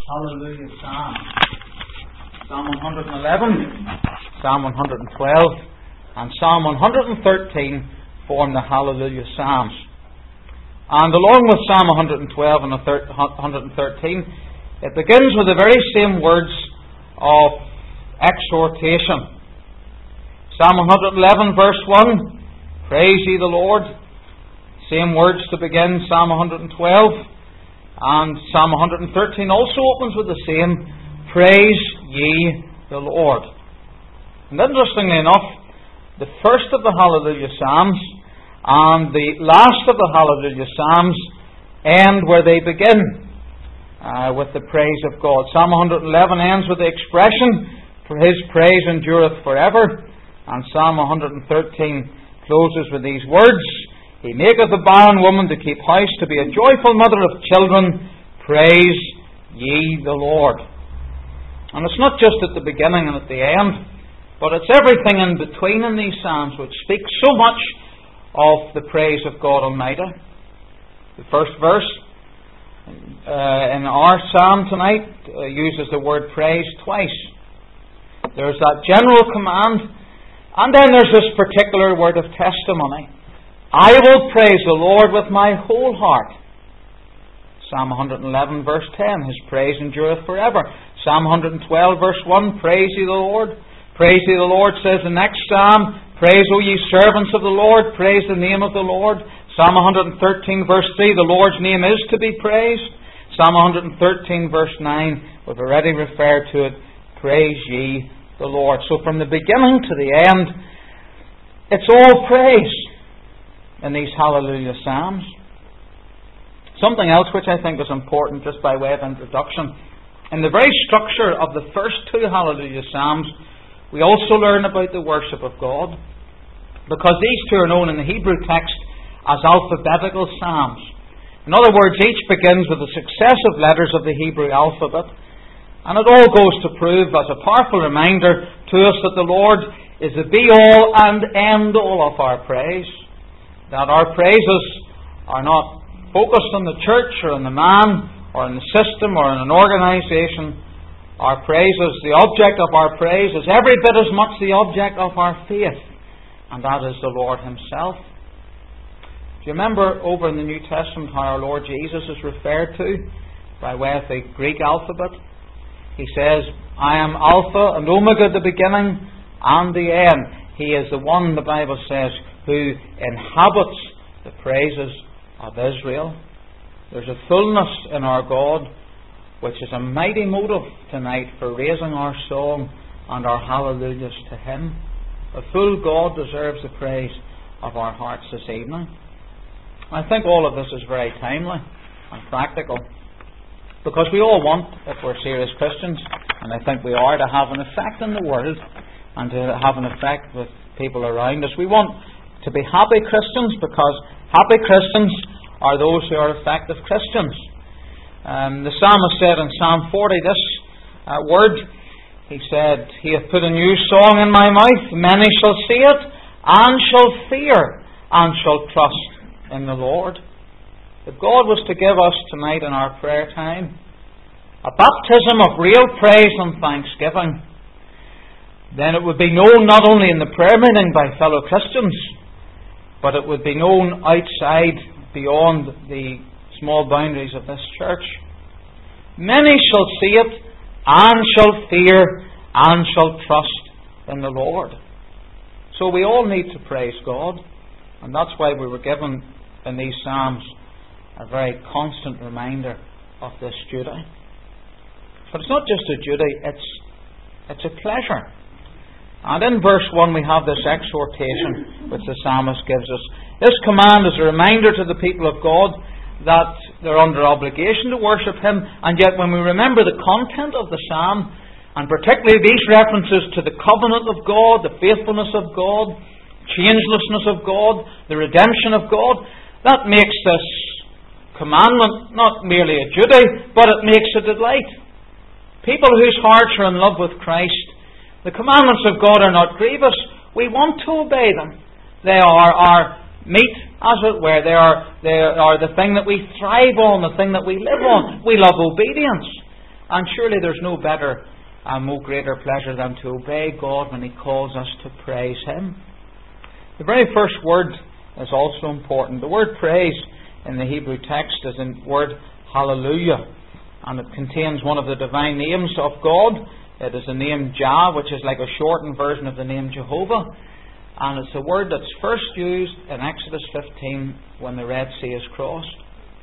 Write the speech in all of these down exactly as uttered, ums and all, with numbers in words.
Hallelujah Psalm. Psalm one hundred eleven, Psalm one hundred twelve, and Psalm one hundred thirteen form the Hallelujah Psalms. And along with Psalm one hundred twelve and one hundred thirteen, it begins with the very same words of exhortation. Psalm one hundred eleven verse one, Praise ye the Lord. Same words to begin Psalm one hundred twelve. And Psalm one hundred thirteen also opens with the same, Praise ye the Lord. And interestingly enough, the first of the Hallelujah Psalms and the last of the Hallelujah Psalms end where they begin, uh, with the praise of God. Psalm one hundred eleven ends with the expression, For His praise endureth forever. And Psalm one hundred thirteen closes with these words, He maketh a barren woman to keep house, to be a joyful mother of children. Praise ye the Lord. And it's not just at the beginning and at the end, but it's everything in between in these Psalms which speaks so much of the praise of God Almighty. The first verse uh, in our Psalm tonight uh, uses the word praise twice. There's that general command, and then there's this particular word of testimony. I will praise the Lord with my whole heart. Psalm one hundred eleven verse ten, His praise endureth forever. Psalm one hundred twelve verse one, Praise ye the Lord. Praise ye the Lord, says the next Psalm. Praise, O ye servants of the Lord. Praise the name of the Lord. Psalm one hundred thirteen verse three, the Lord's name is to be praised. Psalm one hundred thirteen verse nine, we've already referred to it. Praise ye the Lord. So from the beginning to the end, it's all praise in these Hallelujah Psalms. Something else which I think is important, just by way of introduction. In the very structure of the first two Hallelujah Psalms, we also learn about the worship of God, because these two are known in the Hebrew text as alphabetical psalms. In other words, each begins with the successive letters of the Hebrew alphabet, and it all goes to prove as a powerful reminder to us that the Lord is the be-all and end-all of our praise. That our praises are not focused on the church or on the man or on the system or on an organisation. Our praises, the object of our praise is every bit as much the object of our faith, and that is the Lord Himself. Do you remember over in the New Testament how our Lord Jesus is referred to by way of the Greek alphabet? He says, I am Alpha and Omega, the beginning and the end. He is the one, the Bible says, who inhabits the praises of Israel. There's a fullness in our God which is a mighty motive tonight for raising our song and our hallelujahs to Him. A full God deserves the praise of our hearts this evening. I think all of this is very timely and practical, because we all want, if we're serious Christians, and I think we are, to have an effect in the world and to have an effect with people around us. We want to be happy Christians, because happy Christians are those who are effective Christians. Um, the psalmist said in Psalm forty this uh, word, he said, He hath put a new song in my mouth, many shall see it, and shall fear, and shall trust in the Lord. If God was to give us tonight in our prayer time a baptism of real praise and thanksgiving, then it would be known not only in the prayer meeting by fellow Christians, but it would be known outside, beyond the small boundaries of this church. Many shall see it, and shall fear, and shall trust in the Lord. So we all need to praise God, and that's why we were given in these Psalms a very constant reminder of this duty. But it's not just a duty, it's, it's a pleasure. And in verse one we have this exhortation which the psalmist gives us. This command is a reminder to the people of God that they're under obligation to worship Him, and yet when we remember the content of the psalm, and particularly these references to the covenant of God, the faithfulness of God, changelessness of God, the redemption of God, that makes this commandment not merely a duty, but it makes a delight. People whose hearts are in love with Christ, the commandments of God are not grievous. We want to obey them. They are our meat, as it were. They are, they are the thing that we thrive on, the thing that we live on. We love obedience. And surely there's no better and no greater pleasure than to obey God when He calls us to praise Him. The very first word is also important. The word praise in the Hebrew text is the word hallelujah, and it contains one of the divine names of God. It is the name Jah, which is like a shortened version of the name Jehovah, and it's a word that's first used in Exodus fifteen when the Red Sea is crossed,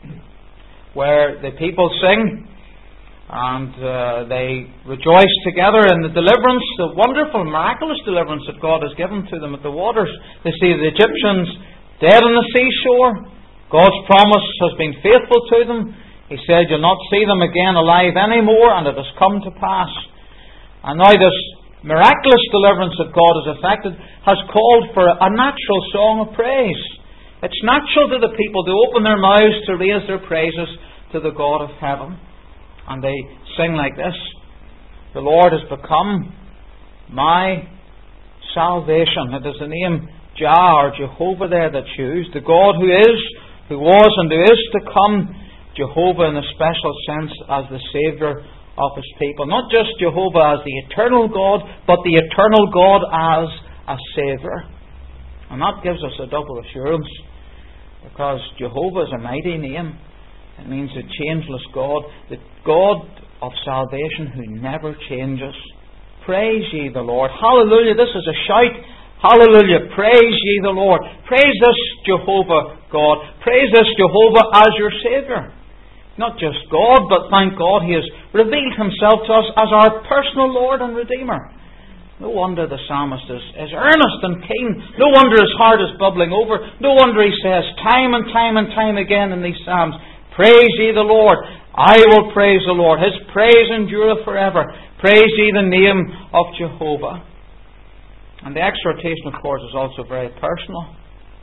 where the people sing and uh, they rejoice together in the deliverance, the wonderful, miraculous deliverance that God has given to them at the waters. They see the Egyptians dead on the seashore. God's promise has been faithful to them. He said, "You'll not see them again alive anymore," and it has come to pass. And now this miraculous deliverance that God has effected has called for a natural song of praise. It's natural to the people to open their mouths to raise their praises to the God of heaven. And they sing like this: "The Lord has become my salvation." It is the name Jah or Jehovah there that's used. The God who is, who was and who is to come. Jehovah in a special sense as the Saviour of His people. Not just Jehovah as the eternal God, but the eternal God as a Saviour. And that gives us a double assurance, because Jehovah is a mighty name. It means the changeless God, the God of salvation who never changes. Praise ye the Lord. Hallelujah. This is a shout. Hallelujah. Praise ye the Lord. Praise this Jehovah God. Praise this Jehovah as your Saviour. Not just God, but thank God He has revealed Himself to us as our personal Lord and Redeemer. No wonder the psalmist is, is earnest and keen. No wonder his heart is bubbling over. No wonder he says time and time and time again in these psalms, "Praise ye the Lord. I will praise the Lord. His praise endureth forever. Praise ye the name of Jehovah." And the exhortation, of course, is also very personal.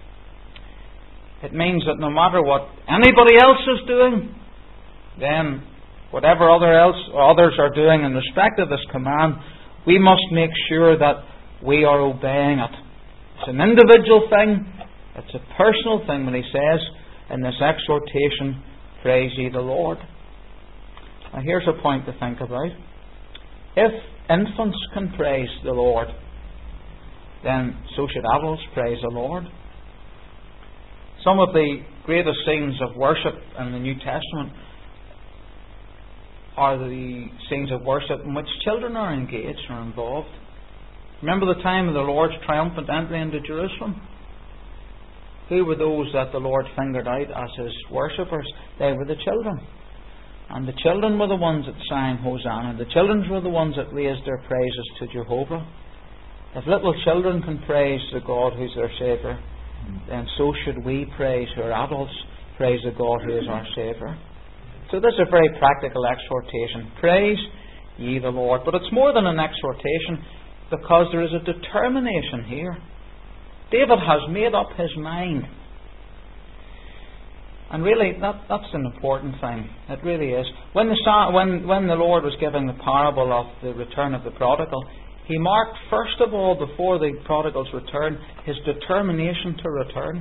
It means that no matter what anybody else is doing, then whatever other else or others are doing in respect of this command, we must make sure that we are obeying it. It's an individual thing. It's a personal thing when he says in this exhortation, "Praise ye the Lord." Now here's a point to think about. If infants can praise the Lord, then so should adults praise the Lord. Some of the greatest scenes of worship in the New Testament are the scenes of worship in which children are engaged or involved. Remember the time of the Lord's triumphant entry into Jerusalem? Who were those that the Lord fingered out as His worshippers? They were the children. And the children were the ones that sang Hosanna. The children were the ones that raised their praises to Jehovah. If little children can praise the God who's their Saviour, then so should we praise, who are adults, praise the God who is our Saviour. So this is a very practical exhortation. Praise ye the Lord. But it's more than an exhortation, because there is a determination here. David has made up his mind. And really, that, that's an important thing. It really is. When the, when, when the Lord was giving the parable of the return of the prodigal, He marked first of all, before the prodigal's return, his determination to return.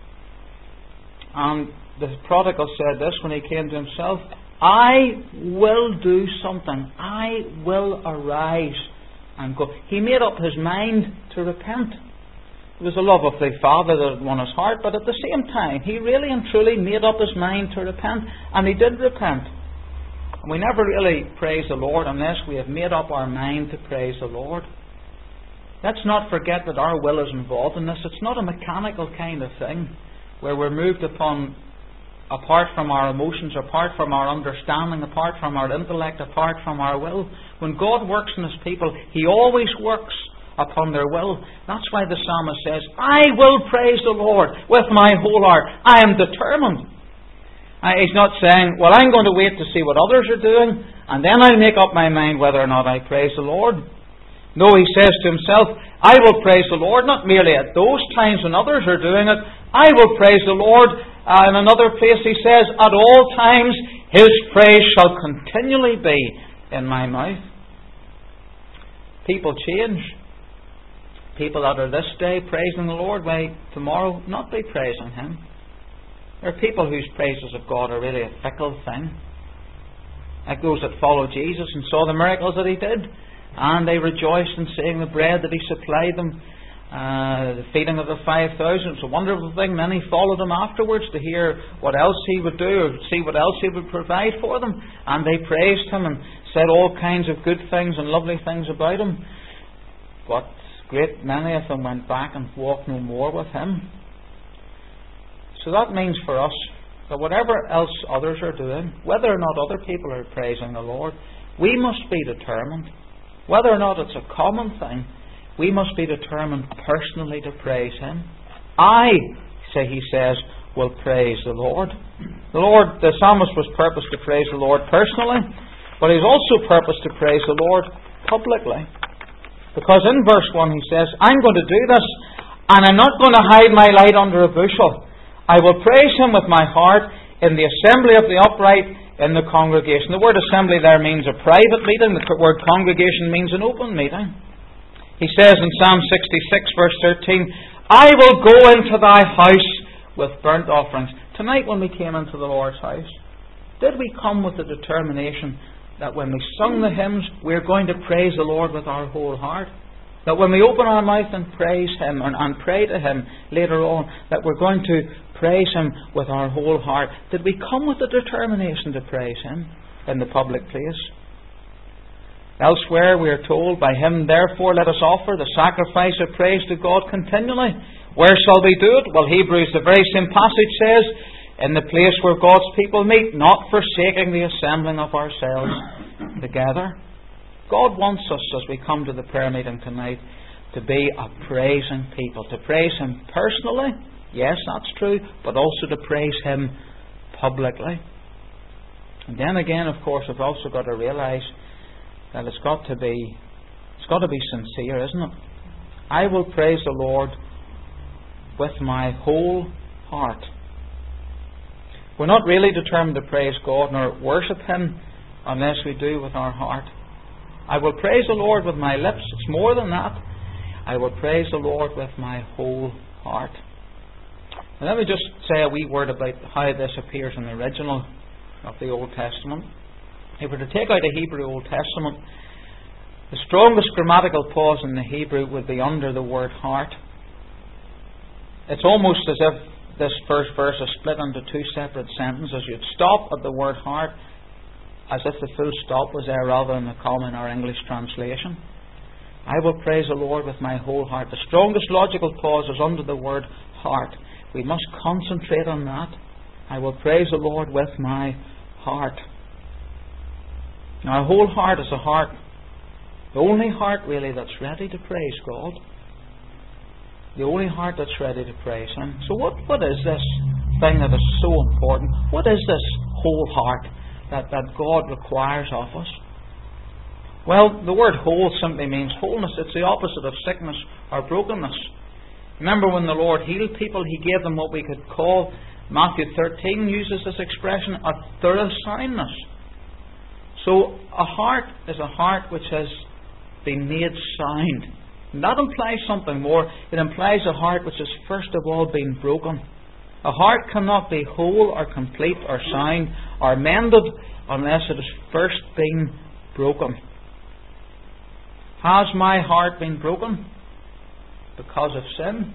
And the prodigal said this when he came to himself: "I will do something. I will arise and go." He made up his mind to repent. It was the love of the Father that won his heart, but at the same time, he really and truly made up his mind to repent, and he did repent. And we never really praise the Lord unless we have made up our mind to praise the Lord. Let's not forget that our will is involved in this. It's not a mechanical kind of thing where we're moved upon apart from our emotions, apart from our understanding, apart from our intellect, apart from our will. When God works in His people, He always works upon their will. That's why the psalmist says, "I will praise the Lord with my whole heart." I am determined. Uh, he's not saying, "Well, I'm going to wait to see what others are doing, and then I'll make up my mind whether or not I praise the Lord." No, he says to himself, "I will praise the Lord," not merely at those times when others are doing it. "I will praise the Lord." Uh, in another place he says, "At all times His praise shall continually be in my mouth." People change. People that are this day praising the Lord may tomorrow not be praising Him. There are people whose praises of God are really a fickle thing. like those that followed Jesus and saw the miracles that He did. And they rejoiced in seeing the bread that He supplied them. Uh, the feeding of the five thousand. It's a wonderful thing. Many followed Him afterwards to hear what else He would do, or see what else He would provide for them. And they praised Him and said all kinds of good things and lovely things about Him. But great many of them went back and walked no more with Him. So that means for us that whatever else others are doing, whether or not other people are praising the Lord, we must be determined. Whether or not it's a common thing, we must be determined personally to praise Him. I, say he says, will praise the Lord. The Lord, the psalmist was purposed to praise the Lord personally, but he's also purposed to praise the Lord publicly. Because in verse one he says, I'm going to do this, and I'm not going to hide my light under a bushel. I will praise Him with my heart in the assembly of the upright, in the congregation. The word assembly there means a private meeting. The word congregation means an open meeting. He says in Psalm sixty-six verse thirteen, I will go into thy house with burnt offerings. Tonight when we came into the Lord's house, did we come with the determination that when we sung the hymns, we're going to praise the Lord with our whole heart? That when we open our mouth and praise Him and, and pray to Him later on, that we're going to praise Him with our whole heart? Did we come with the determination to praise Him in the public place? Elsewhere we are told, by Him therefore let us offer the sacrifice of praise to God continually. Where shall we do it? Well, Hebrews, the very same passage says, in the place where God's people meet, not forsaking the assembling of ourselves together. God wants us, as we come to the prayer meeting tonight, to be a praising people. To praise Him personally, yes, that's true, but also to praise Him publicly. And then again, of course, we've also got to realise that it's got to be it's got to be sincere, isn't it? I will praise the Lord with my whole heart. We're not really determined to praise God nor worship Him unless we do with our heart. I will praise the Lord with my lips. It's more than that. I will praise the Lord with my whole heart. And let me just say a wee word about how this appears in the original of the Old Testament. If we were to take out a Hebrew Old Testament, the strongest grammatical pause in the Hebrew would be under the word heart. It's almost as if this first verse is split into two separate sentences. You'd stop at the word heart, as if the full stop was there rather than the comma in our English translation. I will praise the Lord with my whole heart. The strongest logical pause is under the word heart. We must concentrate on that. I will praise the Lord with my heart. Now, our whole heart is a heart, the only heart really that's ready to praise God. The only heart that's ready to praise Him. So what, what is this thing that is so important? What is this whole heart that, that God requires of us? Well, the word whole simply means wholeness. It's the opposite of sickness or brokenness. Remember when the Lord healed people, He gave them what we could call, Matthew thirteen uses this expression, a thorough soundness. So a heart is a heart which has been made sound. And that implies something more. It implies a heart which has first of all been broken. A heart cannot be whole or complete or sound or mended unless it has first been broken. Has my heart been broken because of sin?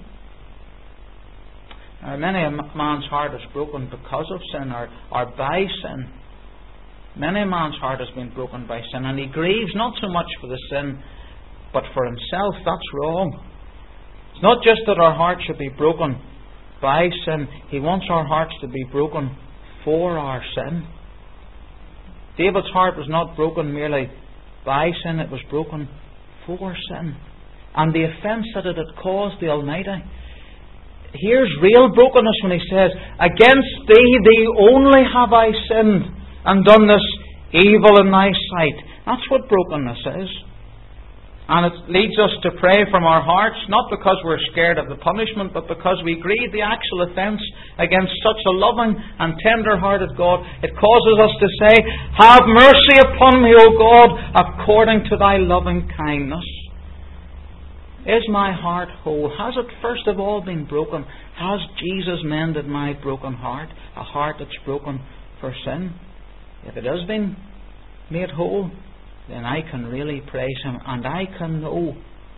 Now, many a man's heart is broken because of sin or, or by sin. Many a man's heart has been broken by sin, and he grieves not so much for the sin but for himself. That's wrong. It's not just that our heart should be broken by sin. He wants our hearts to be broken for our sin. David's heart was not broken merely by sin, it was broken for sin. And the offence that it had caused the Almighty. Here's real brokenness when he says, against thee, thee only have I sinned and done this evil in thy sight. That's what brokenness is. And it leads us to pray from our hearts, not because we're scared of the punishment, but because we grieve the actual offence against such a loving and tender-hearted God. It causes us to say, have mercy upon me, O God, according to thy loving kindness. Is my heart whole? Has it first of all been broken? Has Jesus mended my broken heart? A heart that's broken for sin? If it has been, made whole, then I can really praise Him, and I can know,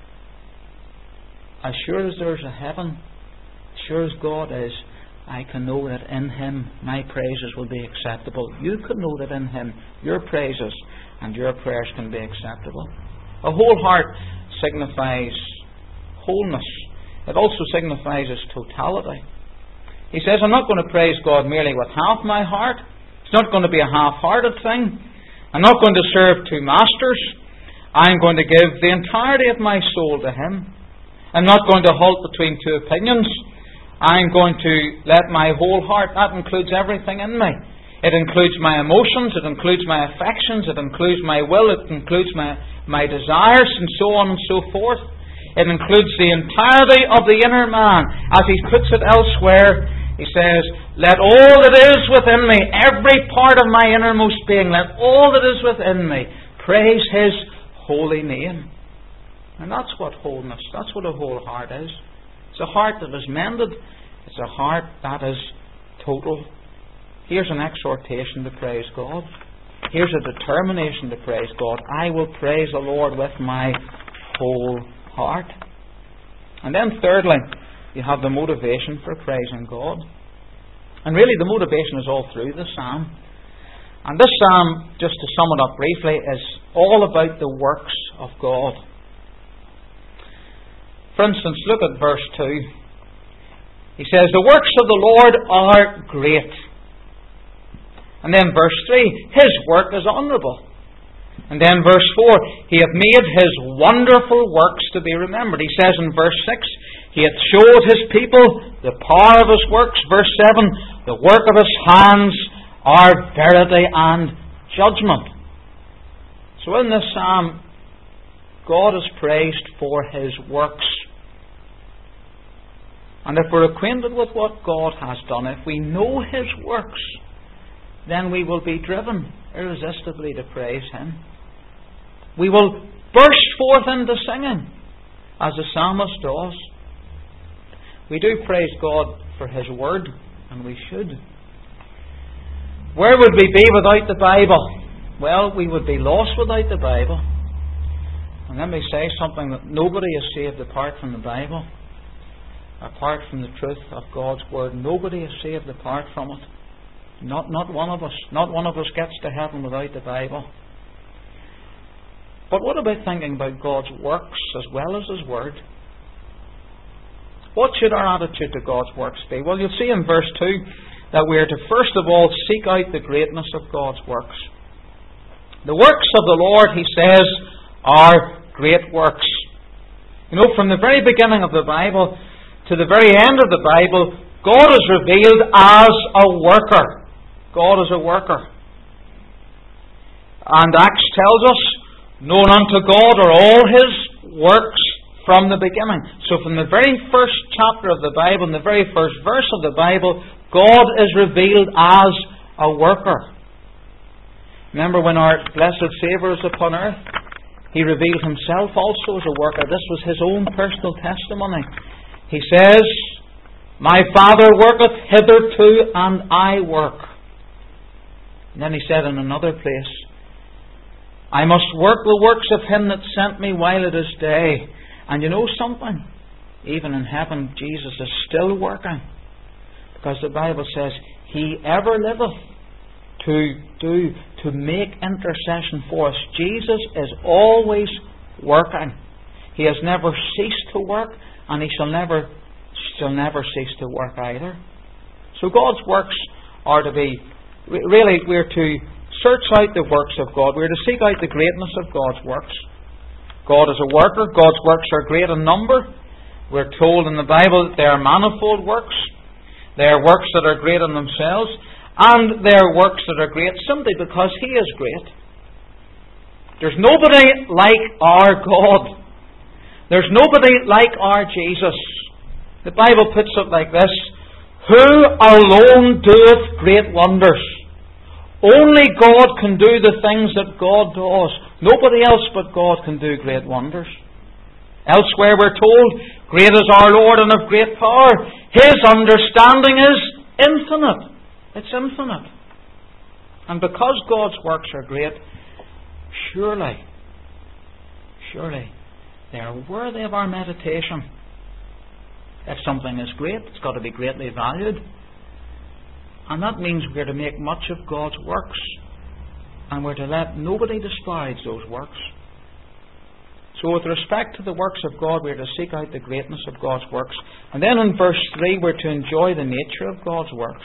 as sure as there's a heaven, as sure as God is, I can know that in Him my praises will be acceptable. You can know that in Him your praises and your prayers can be acceptable. A whole heart signifies wholeness. It also signifies His totality. He says, I'm not going to praise God merely with half my heart. It's not going to be a half-hearted thing. I'm not going to serve two masters. I'm going to give the entirety of my soul to Him. I'm not going to halt between two opinions. I'm going to let my whole heart, that includes everything in me. It includes my emotions, it includes my affections, it includes my will, it includes my, my desires, and so on and so forth. It includes the entirety of the inner man. As he puts it elsewhere, he says, let all that is within me, every part of my innermost being, let all that is within me praise His holy name. And that's what wholeness, that's what a whole heart is. It's a heart that is mended. It's a heart that is total. Here's an exhortation to praise God. Here's a determination to praise God. I will praise the Lord with my whole heart. And then thirdly, you have the motivation for praising God. And really the motivation is all through the psalm. And this psalm, just to sum it up briefly, is all about the works of God. For instance, look at verse two. He says, the works of the Lord are great. And then verse three, His work is honourable. And then verse four, He hath made His wonderful works to be remembered. He says in verse six, He hath showed His people the power of His works. Verse seven, the work of His hands are verity and judgment. So in this psalm, God is praised for His works. And if we're acquainted with what God has done, if we know His works, then we will be driven irresistibly to praise Him. We will burst forth into singing, as the psalmist does. We do praise God for His Word, and we should. Where would we be without the Bible? Well, we would be lost without the Bible. And let me say something, that nobody is saved apart from the Bible. Apart from the truth of God's Word. Nobody is saved apart from it. Not, not one of us. Not one of us gets to heaven without the Bible. But what about thinking about God's works as well as His Word? What should our attitude to God's works be? Well, you'll see in verse two that we are to first of all seek out the greatness of God's works. The works of the Lord, He says, are great works. You know, from the very beginning of the Bible to the very end of the Bible, God is revealed as a worker. God is a worker. And Acts tells us, known unto God are all His works from the beginning. So from the very first chapter of the Bible, in the very first verse of the Bible, God is revealed as a worker. Remember when our blessed Saviour was upon earth? He revealed Himself also as a worker. This was His own personal testimony. He says, my Father worketh hitherto, and I work. And then He said in another place, I must work the works of Him that sent me while it is day. And you know something? Even in heaven, Jesus is still working. Because the Bible says, He ever liveth to do, to make intercession for us. Jesus is always working. He has never ceased to work, and He shall never, shall never cease to work either. So God's works are to be, really, we're to search out the works of God. We're to seek out the greatness of God's works. God is a worker. God's works are great in number. We're told in the Bible that they are manifold works. They are works that are great in themselves, and they are works that are great simply because He is great. There's nobody like our God. There's nobody like our Jesus. The Bible puts it like this, who alone doeth great wonders. Only God can do the things that God does. Nobody else but God can do great wonders. Elsewhere we're told, great is our Lord and of great power. His understanding is infinite. It's infinite. And because God's works are great, surely, surely, they are worthy of our meditation. If something is great, it's got to be greatly valued. And that means we're to make much of God's works, and we're to let nobody despise those works. So with respect to the works of God, we're to seek out the greatness of God's works. And then in verse three, we're to enjoy the nature of God's works.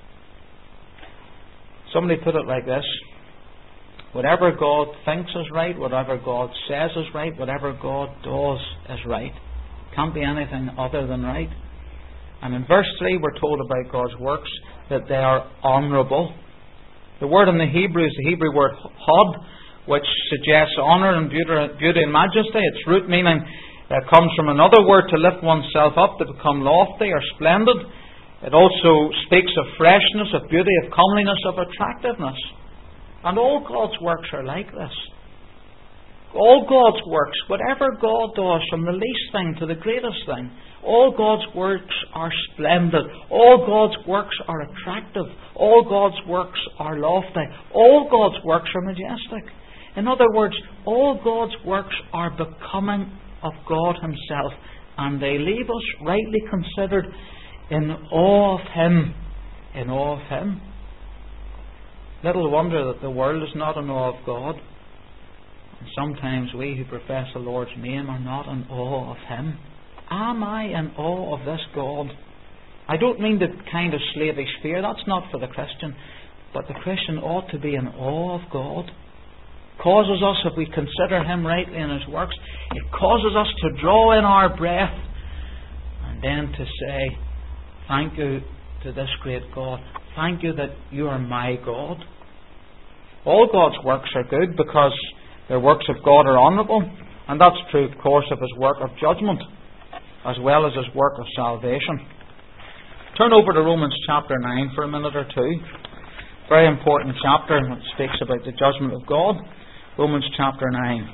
Somebody put it like this: whatever God thinks is right, whatever God says is right, whatever God does is right. Can't be anything other than right. And in verse three, we're told about God's works that they are honourable. The word in the Hebrew is the Hebrew word hod, which suggests honour and beauty and majesty. Its root meaning uh, comes from another word, to lift oneself up, to become lofty or splendid. It also speaks of freshness, of beauty, of comeliness, of attractiveness. And all God's works are like this. All God's works, whatever God does, from the least thing to the greatest thing, all God's works are splendid. All God's works are attractive. All God's works are lofty. All God's works are majestic. In other words, all God's works are becoming of God Himself, and they leave us rightly considered in awe of Him. In awe of Him. Little wonder that the world is not in awe of God. And sometimes we who profess the Lord's name are not in awe of Him. Am I in awe of this God? I don't mean the kind of slavish fear. That's not for the Christian. But the Christian ought to be in awe of God. Causes us, if we consider Him rightly in His works, it causes us to draw in our breath and then to say, thank you to this great God. Thank you that you are my God. All God's works are good because the works of God are honourable, and that's true, of course, of His work of judgment as well as His work of salvation. Turn over to Romans chapter nine for a minute or two. Very important chapter that speaks about the judgment of God. Romans chapter nine.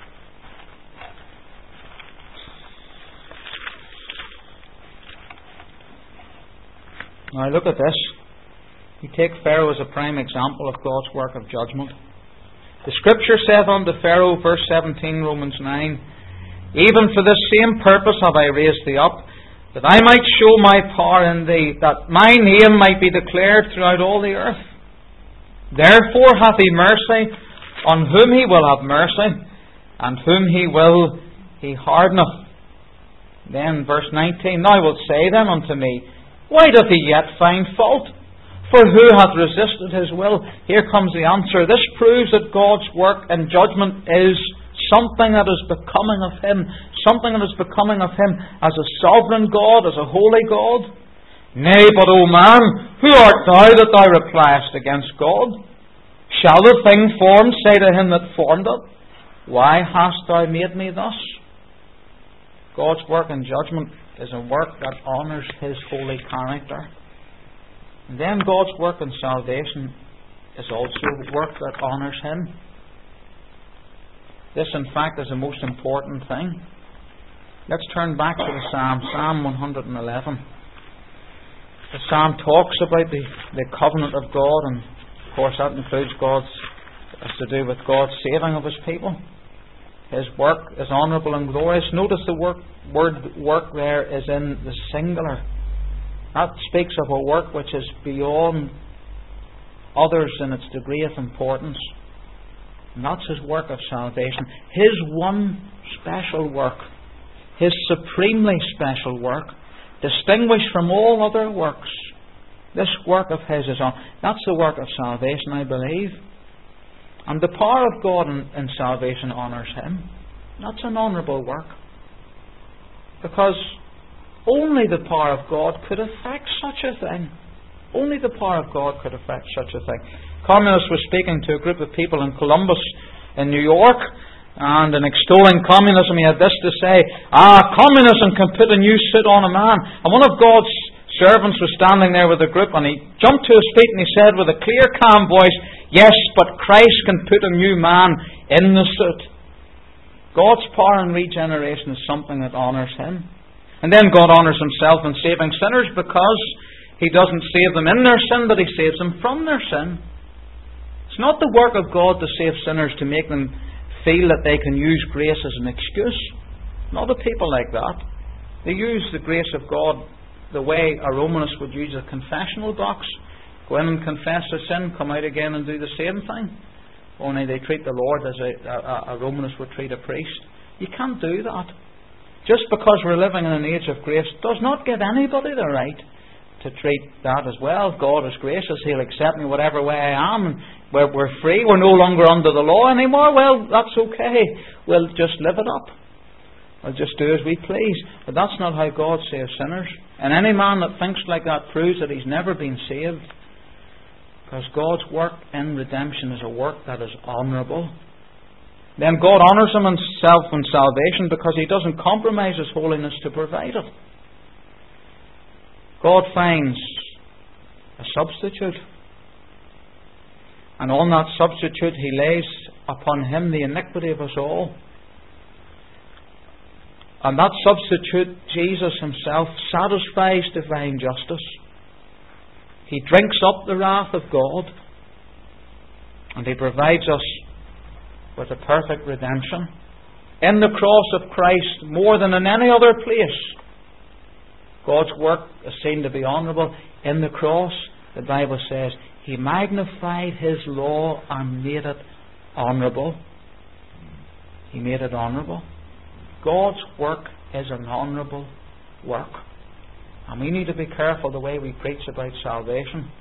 Now look at this. You take Pharaoh as a prime example of God's work of judgment. The Scripture saith unto Pharaoh, verse seventeen, Romans nine, even for this same purpose have I raised thee up, that I might show my power in thee, that my name might be declared throughout all the earth. Therefore hath He mercy on whom He will have mercy, and whom He will He hardeneth. Then verse nineteen, now wilt say then unto me, why doth He yet find fault? For who hath resisted His will? Here comes the answer. This proves that God's work and judgment is something that is becoming of Him. Something that is becoming of Him as a sovereign God, as a holy God. Nay, but, O man, who art thou that thou repliest against God? Shall the thing formed say to him that formed it, why hast thou made me thus? God's work and judgment is a work that honours His holy character. And then God's work in salvation is also work that honours Him. This, in fact, is the most important thing. Let's turn back to the Psalm, Psalm one hundred eleven. The Psalm talks about the, the covenant of God, and of course that includes God's, has to do with God's saving of His people. His work is honourable and glorious. Notice the work, word work there is in the singular. That speaks of a work which is beyond others in its degree of importance. And that's His work of salvation. His one special work. His supremely special work. Distinguished from all other works. This work of His is on. That's the work of salvation, I believe. And the power of God in, in salvation honours Him. That's an honourable work. Because only the power of God could effect such a thing. Only the power of God could effect such a thing. Communists was speaking to a group of people in Columbus, in New York, and in extolling communism, he had this to say, ah, communism can put a new suit on a man. And one of God's servants was standing there with a group, and he jumped to his feet and he said with a clear, calm voice, yes, but Christ can put a new man in the suit. God's power in regeneration is something that honours Him. And then God honours Himself in saving sinners because He doesn't save them in their sin, but He saves them from their sin. It's not the work of God to save sinners to make them feel that they can use grace as an excuse. Not a people like that. They use the grace of God the way a Romanist would use a confessional box. Go in and confess a sin, come out again and do the same thing. Only they treat the Lord as a, a, a Romanist would treat a priest. You can't do that. Just because we're living in an age of grace does not give anybody the right to treat that as well. God is gracious. He'll accept me whatever way I am. And we're, we're free. We're no longer under the law anymore. Well, that's okay. We'll just live it up. We'll just do as we please. But that's not how God saves sinners. And any man that thinks like that proves that he's never been saved. Because God's work in redemption is a work that is honourable. Then God honours him himself in salvation because he doesn't compromise his holiness to provide it. God finds a substitute. And on that substitute he lays upon him the iniquity of us all. And that substitute, Jesus himself, satisfies divine justice. He drinks up the wrath of God. And he provides us with a perfect redemption. In the cross of Christ, more than in any other place, God's work is seen to be honourable. In the cross, the Bible says, he magnified his law and made it honourable. He made it honourable. God's work is an honourable work. And we need to be careful the way we preach about salvation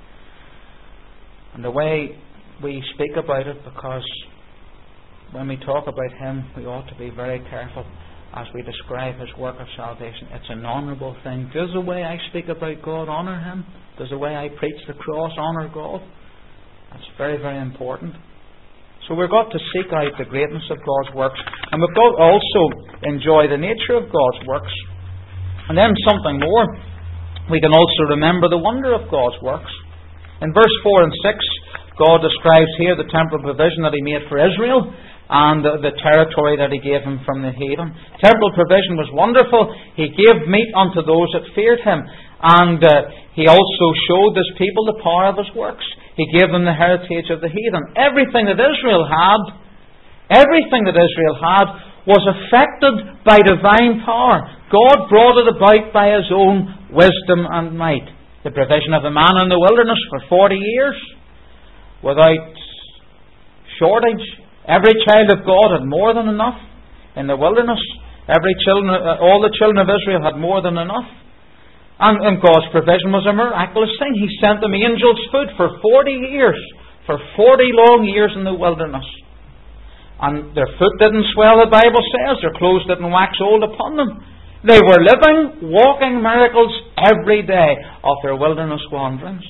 and the way we speak about it, because when we talk about him, we ought to be very careful as we describe his work of salvation. It's an honourable thing. Does the way I speak about God honour him? Does the way I preach the cross honour God? That's very, very important. So we've got to seek out the greatness of God's works, and we've got to also enjoy the nature of God's works. And then something more. We can also remember the wonder of God's works. In verse four and six, God describes here the temporal provision that he made for Israel and the, the territory that he gave him from the heathen. Temporal provision was wonderful. He gave meat unto those that feared him. And uh, he also showed his people the power of his works. He gave them the heritage of the heathen. Everything that Israel had, everything that Israel had was affected by divine power. God brought it about by his own wisdom and might. The provision of the manna in the wilderness for forty years without shortage. Every child of God had more than enough in the wilderness. Every children, uh, all the children of Israel had more than enough. And, and God's provision was a miraculous thing. He sent them angels' food for forty years. For forty long years in the wilderness. And their foot didn't swell, the Bible says. Their clothes didn't wax old upon them. They were living, walking miracles every day of their wilderness wanderings.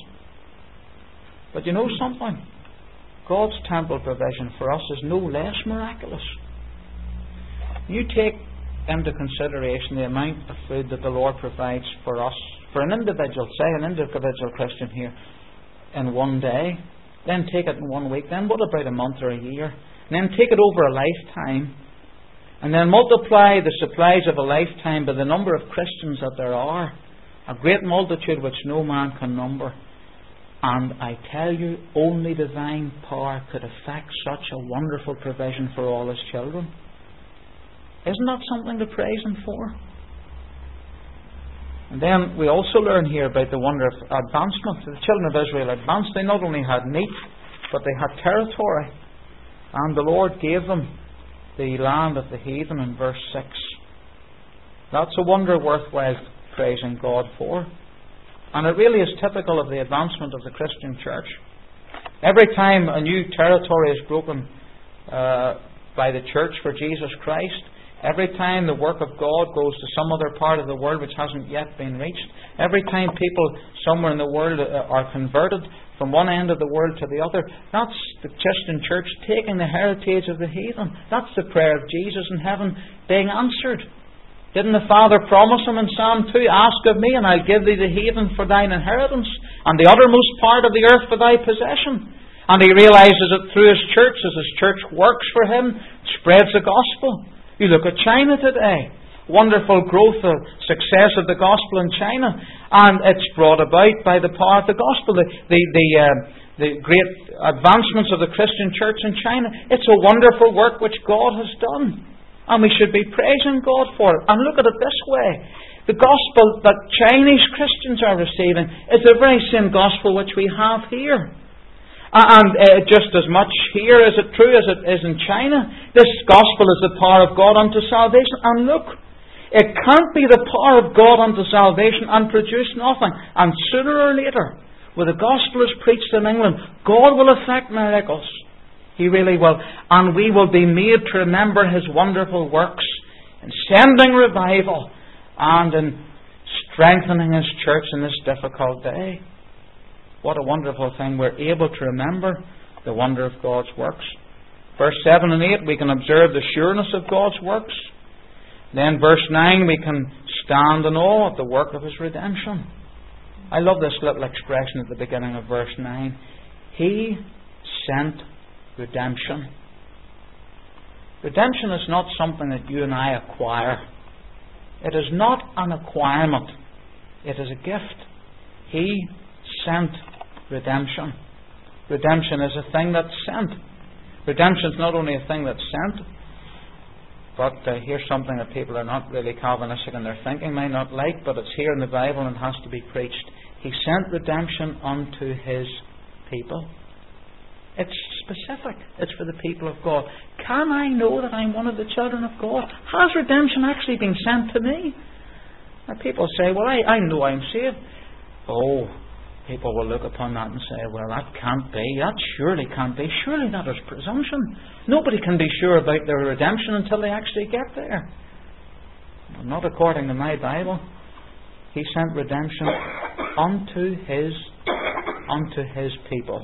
But you know something? God's temple provision for us is no less miraculous. You take into consideration the amount of food that the Lord provides for us, for an individual, say an individual Christian here, in one day, then take it in one week, then what about a month or a year? And then take it over a lifetime, and then multiply the supplies of a lifetime by the number of Christians that there are, a great multitude which no man can number. And I tell you, only divine power could effect such a wonderful provision for all his children. Isn't that something to praise him for? And then we also learn here about the wonder of advancement. The children of Israel advanced. They not only had meat, but they had territory. And the Lord gave them the land of the heathen in verse six. That's a wonder worthwhile praising God for. And it really is typical of the advancement of the Christian church. Every time a new territory is broken uh, by the church for Jesus Christ, every time the work of God goes to some other part of the world which hasn't yet been reached, every time people somewhere in the world are converted from one end of the world to the other, that's the Christian church taking the heritage of the heathen. That's the prayer of Jesus in heaven being answered. Didn't the Father promise him in Psalm two, ask of me and I'll give thee the heathen for thine inheritance and the uttermost part of the earth for thy possession? And he realizes it through his church as his church works for him, spreads the gospel. You look at China today. Wonderful growth and success of the gospel in China. And it's brought about by the power of the gospel. The, the, the, uh, the great advancements of the Christian church in China. It's a wonderful work which God has done. And we should be praising God for it. And look at it this way. The gospel that Chinese Christians are receiving is the very same gospel which we have here. And uh, just as much here is it true as it is in China. This gospel is the power of God unto salvation. And look, it can't be the power of God unto salvation and produce nothing. And sooner or later, when the gospel is preached in England, God will effect miracles. He really will. And we will be made to remember His wonderful works in sending revival and in strengthening His church in this difficult day. What a wonderful thing. We're able to remember the wonder of God's works. Verse seven and eight, we can observe the sureness of God's works. Then verse nine, we can stand in awe at the work of His redemption. I love this little expression at the beginning of verse nine. He sent redemption. Redemption is not something that you and I acquire. It is not an acquirement. It is a gift. He sent redemption. Redemption is a thing that's sent. Redemption is not only a thing that's sent, but uh, here's something that people are not really Calvinistic in their thinking, may not like, but it's here in the Bible and has to be preached. He sent redemption unto His people. It's specific. It's for the people of God. Can I know that I'm one of the children of God? Has redemption actually been sent to me? Now people say, well, I, I know I'm saved. Oh, people will look upon that and say, well, that can't be. That surely can't be. Surely that is presumption. Nobody can be sure about their redemption until they actually get there. Well, not according to my Bible. He sent redemption unto His unto His people.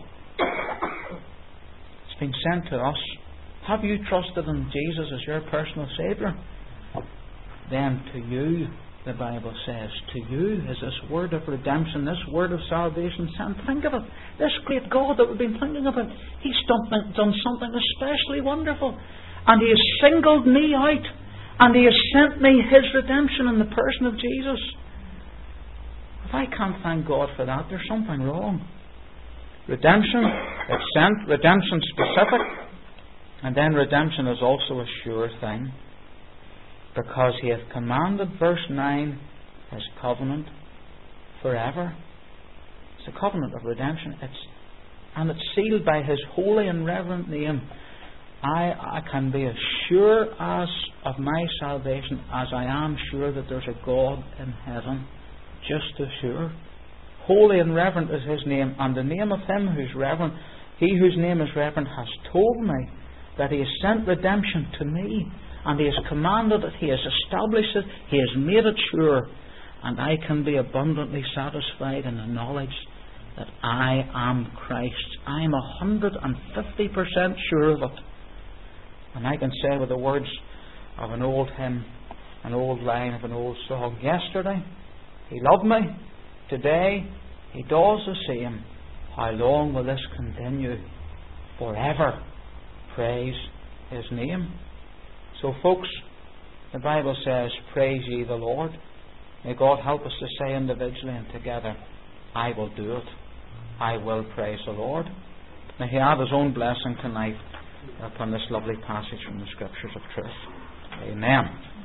It's been sent to us. Have you trusted in Jesus as your personal Saviour? Then to you, the Bible says, to you is this word of redemption, this word of salvation sent. Think of it. This great God that we've been thinking about, He's done, done something especially wonderful. And He has singled me out. And He has sent me His redemption in the person of Jesus. If I can't thank God for that, there's something wrong. Redemption, it's sent. Redemption specific. And then redemption is also a sure thing. Because He hath commanded, verse nine, His covenant forever. It's a covenant of redemption. It's and it's sealed by His holy and reverent name. I, I can be as sure as of my salvation as I am sure that there's a God in heaven. Just as sure. Holy and reverent is His name, and the name of Him who's reverent, He whose name is reverent, has told me that He has sent redemption to me. And He has commanded it, He has established it, He has made it sure. And I can be abundantly satisfied in the knowledge that I am Christ's. I am one hundred fifty percent sure of it. And I can say with the words of an old hymn, an old line of an old song, yesterday He loved me, today He does the same. How long will this continue? Forever praise His name. So folks, the Bible says, praise ye the Lord. May God help us to say individually and together, I will do it. I will praise the Lord. May He add His own blessing tonight upon this lovely passage from the Scriptures of truth. Amen.